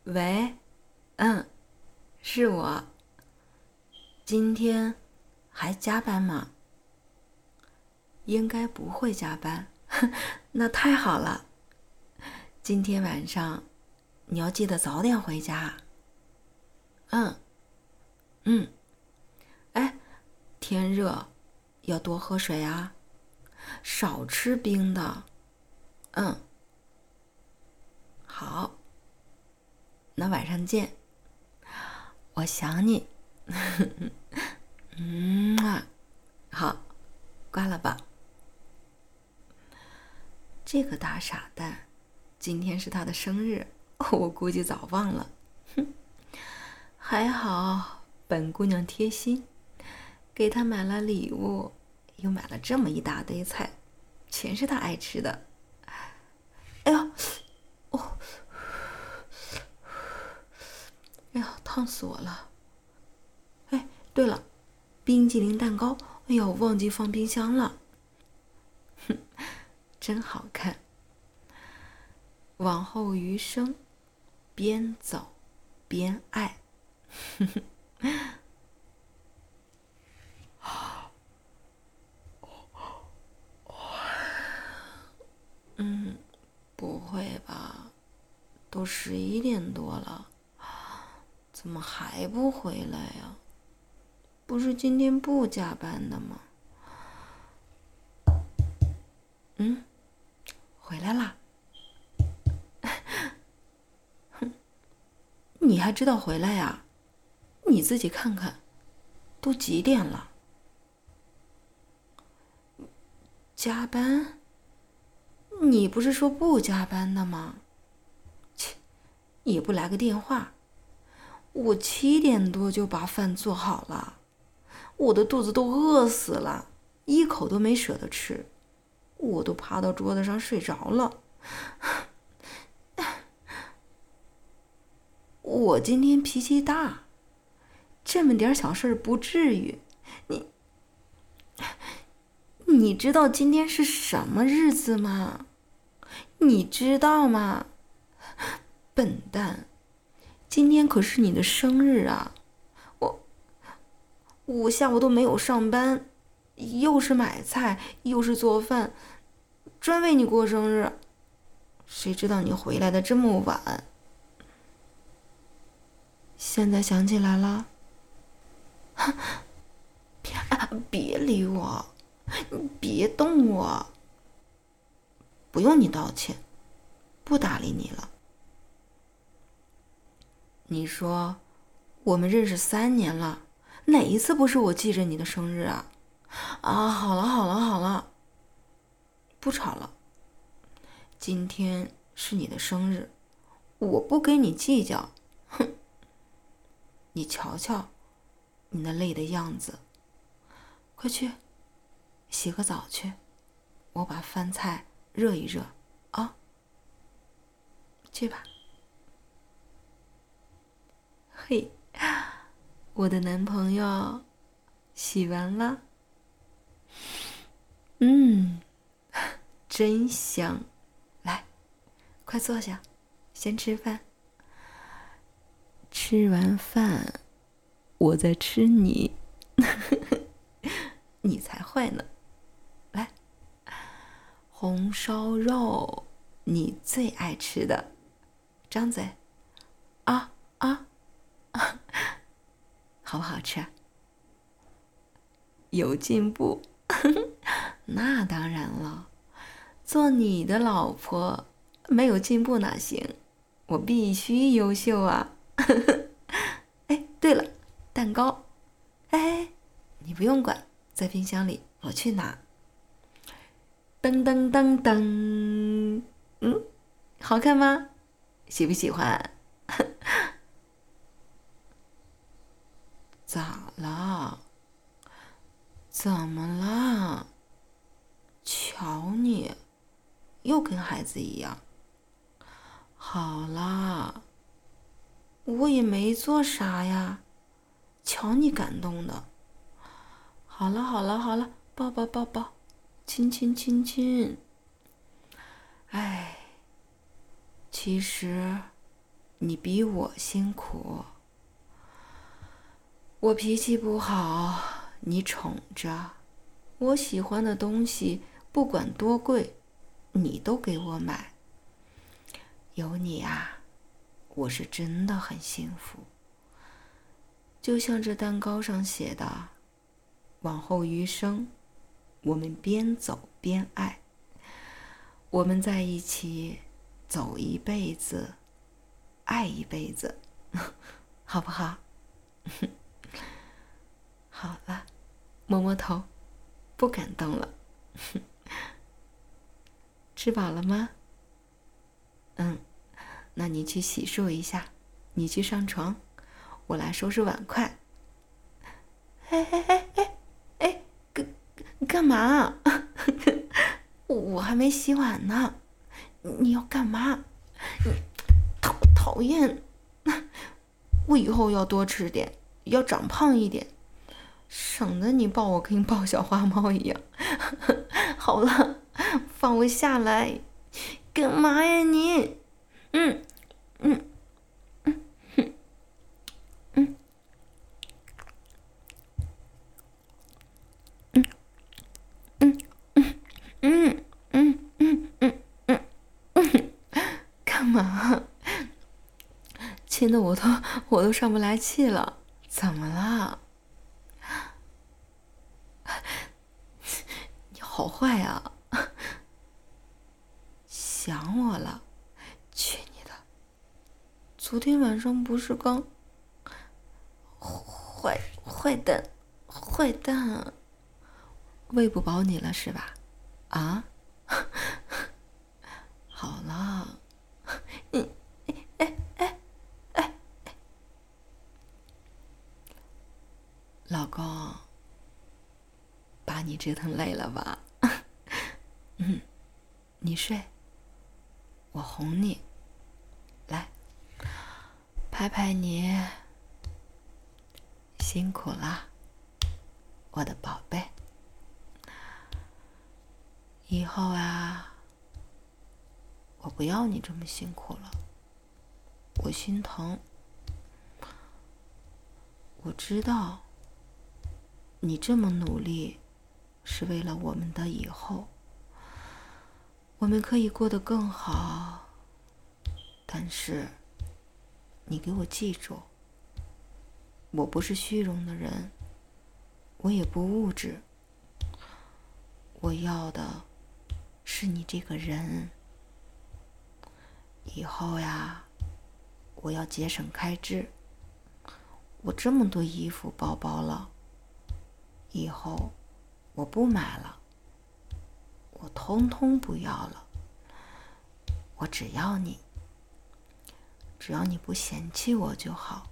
喂，是我。今天还加班吗？应该不会加班，那太好了。今天晚上你要记得早点回家。嗯嗯，哎，天热，要多喝水啊，少吃冰的。嗯，好，那晚上见，我想你。啊，好，挂了吧。这个大傻蛋，今天是他的生日，我估计早忘了。还好本姑娘贴心，给他买了礼物，又买了这么一大堆菜，全是他爱吃的。哎呀，哦，哎呀，烫死我了！哎，对了，冰激凌蛋糕，哎呀，我忘记放冰箱了。哼，真好看。往后余生，边走边爱。不会吧？都11点多了，怎么还不回来呀？不是今天不加班的吗？回来啦！你还知道回来呀？你自己看看，都几点了？加班？你不是说不加班的吗？切，也不来个电话。我7点多就把饭做好了，我的肚子都饿死了，一口都没舍得吃，我都趴到桌子上睡着了。我今天脾气大，这么点小事不至于。你知道今天是什么日子吗？你知道吗？笨蛋，今天可是你的生日啊！我下午都没有上班，又是买菜又是做饭，专为你过生日。谁知道你回来的这么晚？现在想起来了？别理我，别动我。不用你道歉，不搭理你了。你说我们认识3年了，哪一次不是我记着你的生日啊？好了好了好了，不吵了。今天是你的生日，我不跟你计较。哼，你瞧瞧你那累的样子，快去洗个澡去，我把饭菜热一热啊。去吧。嘿，我的男朋友洗完了。真香。来，快坐下，先吃饭。吃完饭我再吃你。你才坏呢。来，红烧肉，你最爱吃的，张嘴。啊啊，好不好吃啊？有进步。那当然了，做你的老婆没有进步哪行？我必须优秀啊。哎，对了，蛋糕。哎，你不用管，在冰箱里，我去拿。噔噔噔噔，好看吗？喜不喜欢？咋了？怎么了？瞧你，又跟孩子一样。好啦，我也没做啥呀，瞧你感动的。好了好了好了，抱抱抱抱，亲亲亲亲。哎，其实你比我辛苦。我脾气不好，你宠着。我喜欢的东西，不管多贵，你都给我买。有你啊，我是真的很幸福。就像这蛋糕上写的，往后余生，我们边走边爱。我们在一起，走一辈子，爱一辈子，好不好？好了，摸摸头，不感动了。吃饱了吗？那你去洗漱一下，你去上床，我来收拾碗筷。哎，干嘛？我还没洗碗呢，你要干嘛？你讨厌！我以后要多吃点，要长胖一点，省得你抱我跟抱小花猫一样。好了，放我下来！干嘛呀你？干嘛？亲的我都上不来气了，怎么了？你好坏啊！想我了？去你的！昨天晚上不是刚……坏蛋！喂不饱你了是吧？啊？好了，老公，把你折腾累了吧？你睡，我哄你。来，拍拍你，辛苦了，我的宝贝。以后啊，我不要你这么辛苦了，我心疼。我知道，你这么努力，是为了我们的以后，我们可以过得更好。但是，你给我记住，我不是虚荣的人，我也不物质，我要的是你这个人。以后呀，我要节省开支。我这么多衣服包包了，以后我不买了，我通通不要了。我只要你，只要你不嫌弃我就好。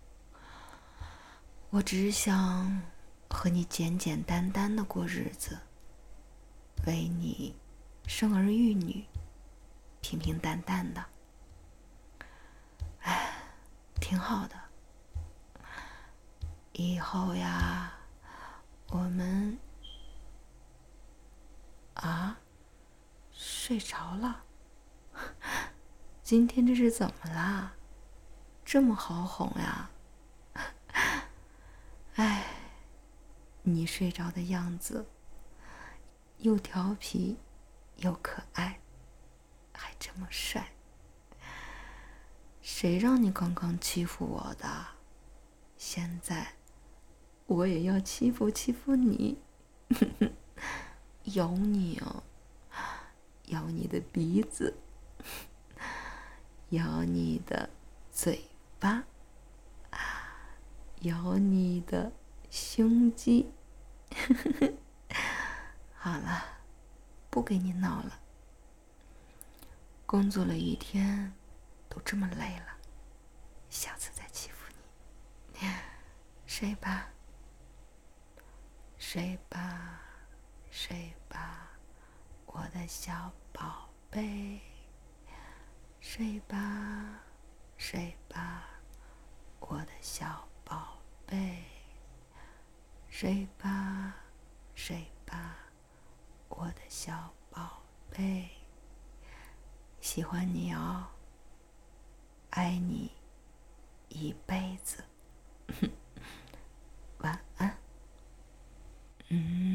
我只想和你简简单单的过日子，为你生儿育女，平平淡淡的。哎，挺好的。以后呀，我们……啊，睡着了？今天这是怎么啦？这么好哄呀？哎，你睡着的样子，又调皮，又可爱，还这么帅。谁让你刚刚欺负我的？现在我也要欺负你。咬你啊，咬你的鼻子，咬你的嘴巴，咬你的胸肌。好了，不跟你闹了。工作了一天，都这么累了，下次再欺负你。睡吧，睡吧，睡吧，我的小宝贝。睡吧，睡吧，我的小宝贝。睡吧，睡吧，我的小宝贝。喜欢你哦。 爱你一辈子。晚安。